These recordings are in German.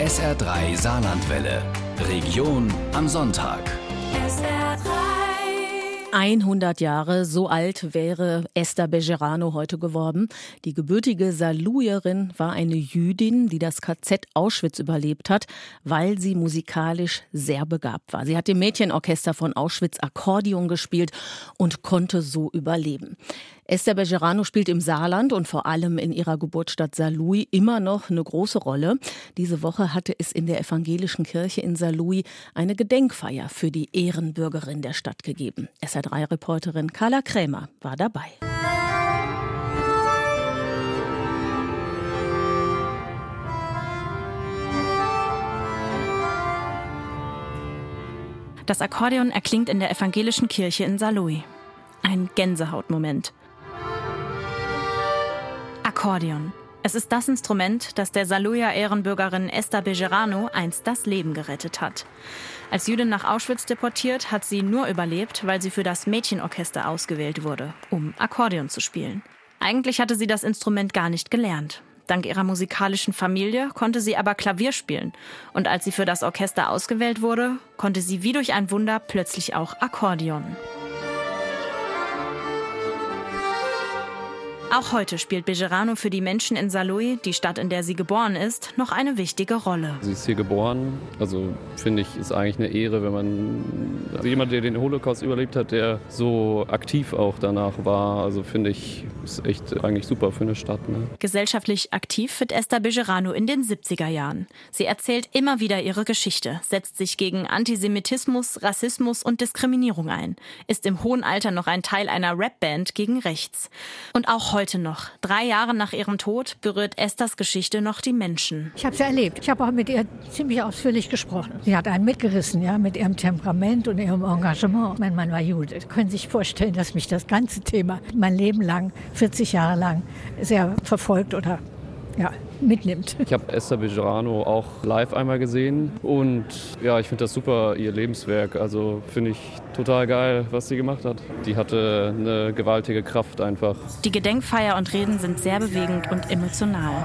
SR3 Saarlandwelle. Region am Sonntag. SR3. 100 Jahre, so alt wäre Esther Bejerano heute geworden. Die gebürtige Saarlouierin war eine Jüdin, die das KZ Auschwitz überlebt hat, weil sie musikalisch sehr begabt war. Sie hat im Mädchenorchester von Auschwitz Akkordeon gespielt und konnte so überleben. Esther Bejerano spielt im Saarland und vor allem in ihrer Geburtsstadt Saarlouis immer noch eine große Rolle. Diese Woche hatte es in der evangelischen Kirche in Saarlouis eine Gedenkfeier für die Ehrenbürgerin der Stadt gegeben. SR3-Reporterin Carla Krämer war dabei. Das Akkordeon erklingt in der evangelischen Kirche in Saarlouis. Ein Gänsehautmoment. Akkordeon. Es ist das Instrument, das der Saarlouier Ehrenbürgerin Esther Bejerano einst das Leben gerettet hat. Als Jüdin nach Auschwitz deportiert, hat sie nur überlebt, weil sie für das Mädchenorchester ausgewählt wurde, um Akkordeon zu spielen. Eigentlich hatte sie das Instrument gar nicht gelernt. Dank ihrer musikalischen Familie konnte sie aber Klavier spielen. Und als sie für das Orchester ausgewählt wurde, konnte sie wie durch ein Wunder plötzlich auch Akkordeon. Auch heute spielt Bejerano für die Menschen in Saarlouis, die Stadt, in der sie geboren ist, noch eine wichtige Rolle. Sie ist hier geboren, also finde ich, ist eigentlich eine Ehre, wenn man, also jemand, der den Holocaust überlebt hat, der so aktiv auch danach war, also finde ich, ist echt eigentlich super für eine Stadt. Ne? Gesellschaftlich aktiv wird Esther Bejerano in den 70er Jahren. Sie erzählt immer wieder ihre Geschichte, setzt sich gegen Antisemitismus, Rassismus und Diskriminierung ein, ist im hohen Alter noch ein Teil einer Rapband gegen rechts. Und auch heute noch, 3 Jahre nach ihrem Tod, berührt Esthers Geschichte noch die Menschen. Ich habe sie erlebt. Ich habe auch mit ihr ziemlich ausführlich gesprochen. Sie hat einen mitgerissen, ja, mit ihrem Temperament und ihrem Engagement. Mein Mann war Jude. Sie können sich vorstellen, dass mich das ganze Thema mein Leben lang, 40 Jahre lang, sehr verfolgt oder mitnimmt. Ich habe Esther Bejerano auch live einmal gesehen und ja, ich finde das super, ihr Lebenswerk. Also finde ich total geil, was sie gemacht hat. Die hatte eine gewaltige Kraft einfach. Die Gedenkfeier und Reden sind sehr bewegend und emotional.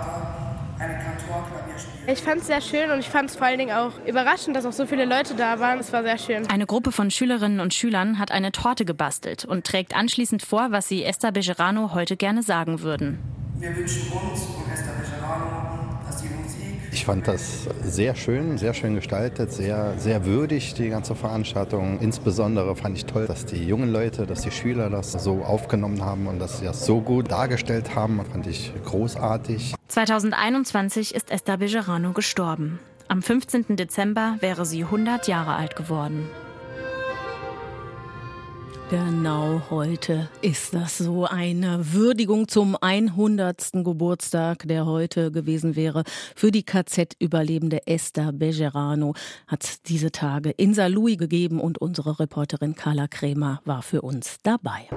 Ich fand es sehr schön und ich fand es vor allen Dingen auch überraschend, dass auch so viele Leute da waren. Es war sehr schön. Eine Gruppe von Schülerinnen und Schülern hat eine Torte gebastelt und trägt anschließend vor, was sie Esther Bejerano heute gerne sagen würden. Wir wünschen uns und Esther Bejerano, dass die Musik... Ich fand das sehr schön gestaltet, sehr würdig, die ganze Veranstaltung. Insbesondere fand ich toll, dass die jungen Leute, dass die Schüler das so aufgenommen haben und dass sie das so gut dargestellt haben. Das fand ich großartig. 2021 ist Esther Bejerano gestorben. Am 15. Dezember wäre sie 100 Jahre alt geworden. Genau heute ist das so, eine Würdigung zum 100. Geburtstag, der heute gewesen wäre. Für die KZ-Überlebende Esther Bejerano hat es diese Tage in Saarlouis gegeben und unsere Reporterin Carla Krämer war für uns dabei.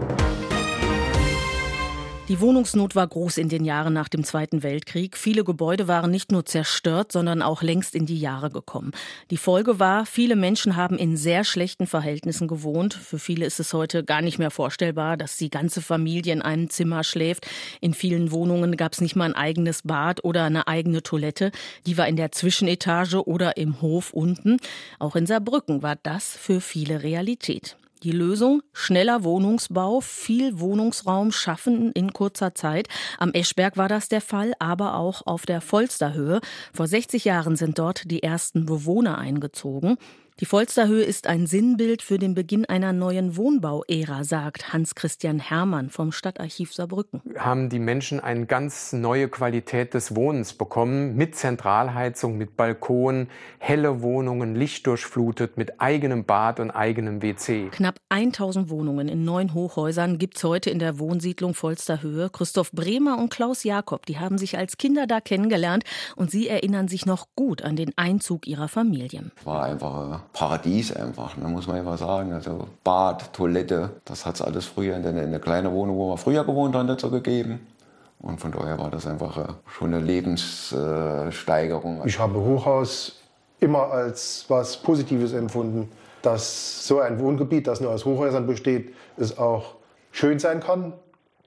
Die Wohnungsnot war groß in den Jahren nach dem Zweiten Weltkrieg. Viele Gebäude waren nicht nur zerstört, sondern auch längst in die Jahre gekommen. Die Folge war, viele Menschen haben in sehr schlechten Verhältnissen gewohnt. Für viele ist es heute gar nicht mehr vorstellbar, dass die ganze Familie in einem Zimmer schläft. In vielen Wohnungen gab es nicht mal ein eigenes Bad oder eine eigene Toilette. Die war in der Zwischenetage oder im Hof unten. Auch in Saarbrücken war das für viele Realität. Die Lösung? Schneller Wohnungsbau, viel Wohnungsraum schaffen in kurzer Zeit. Am Eschberg war das der Fall, aber auch auf der Volsterhöhe. Vor 60 Jahren sind dort die ersten Bewohner eingezogen. Die Volsterhöhe ist ein Sinnbild für den Beginn einer neuen Wohnbauära, sagt Hans-Christian Herrmann vom Stadtarchiv Saarbrücken. Haben die Menschen eine ganz neue Qualität des Wohnens bekommen, mit Zentralheizung, mit Balkon, helle Wohnungen, lichtdurchflutet, mit eigenem Bad und eigenem WC. Knapp 1000 Wohnungen in 9 Hochhäusern gibt's heute in der Wohnsiedlung Volsterhöhe. Christoph Bremer und Klaus Jakob, die haben sich als Kinder da kennengelernt und sie erinnern sich noch gut an den Einzug ihrer Familien. War einfach Paradies einfach, ne, muss man einfach sagen. Also Bad, Toilette, das hat es alles früher in der kleinen Wohnung, wo wir früher gewohnt haben, nicht so gegeben. Und von daher war das einfach schon eine Lebenssteigerung. Ich habe Hochhaus immer als was Positives empfunden, dass so ein Wohngebiet, das nur aus Hochhäusern besteht, es auch schön sein kann,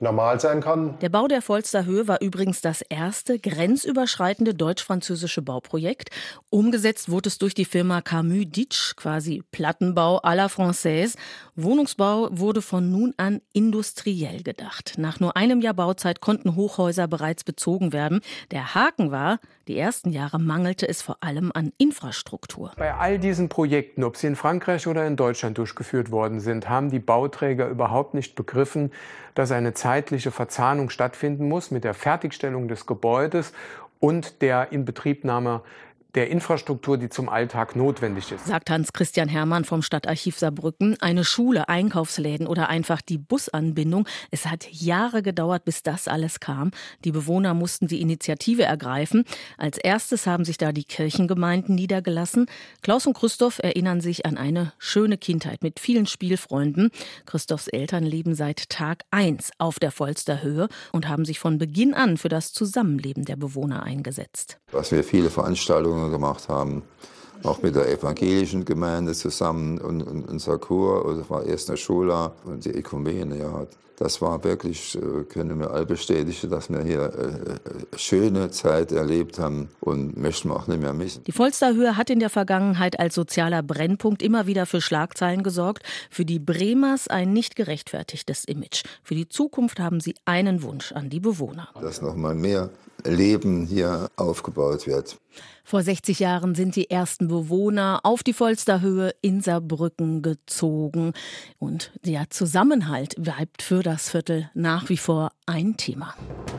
normal sein kann. Der Bau der Volsterhöhe war übrigens das erste grenzüberschreitende deutsch-französische Bauprojekt. Umgesetzt wurde es durch die Firma Camus-Ditsch, quasi Plattenbau à la Française. Wohnungsbau wurde von nun an industriell gedacht. Nach nur einem Jahr Bauzeit konnten Hochhäuser bereits bezogen werden. Der Haken war, die ersten Jahre mangelte es vor allem an Infrastruktur. Bei all diesen Projekten, ob sie in Frankreich oder in Deutschland durchgeführt worden sind, haben die Bauträger überhaupt nicht begriffen, dass eine zeitliche Verzahnung stattfinden muss mit der Fertigstellung des Gebäudes und der Inbetriebnahme der Infrastruktur, die zum Alltag notwendig ist. Sagt Hans-Christian Herrmann vom Stadtarchiv Saarbrücken. Eine Schule, Einkaufsläden oder einfach die Busanbindung. Es hat Jahre gedauert, bis das alles kam. Die Bewohner mussten die Initiative ergreifen. Als erstes haben sich da die Kirchengemeinden niedergelassen. Klaus und Christoph erinnern sich an eine schöne Kindheit mit vielen Spielfreunden. Christophs Eltern leben seit Tag 1 auf der Volsterhöhe und haben sich von Beginn an für das Zusammenleben der Bewohner eingesetzt. Was wir viele Veranstaltungen gemacht haben, auch mit der evangelischen Gemeinde zusammen und unser Chor, also war erst eine Schule und die Ökumene, ja, das war wirklich, können wir alle bestätigen, dass wir hier eine schöne Zeit erlebt haben und möchten wir auch nicht mehr missen. Die Volsterhöhe hat in der Vergangenheit als sozialer Brennpunkt immer wieder für Schlagzeilen gesorgt. Für die Bremers ein nicht gerechtfertigtes Image. Für die Zukunft haben sie einen Wunsch an die Bewohner. Dass noch mal mehr Leben hier aufgebaut wird. Vor 60 Jahren sind die ersten Bewohner auf die Volsterhöhe in Saarbrücken gezogen. Und der Zusammenhalt bleibt für das Viertel nach wie vor ein Thema.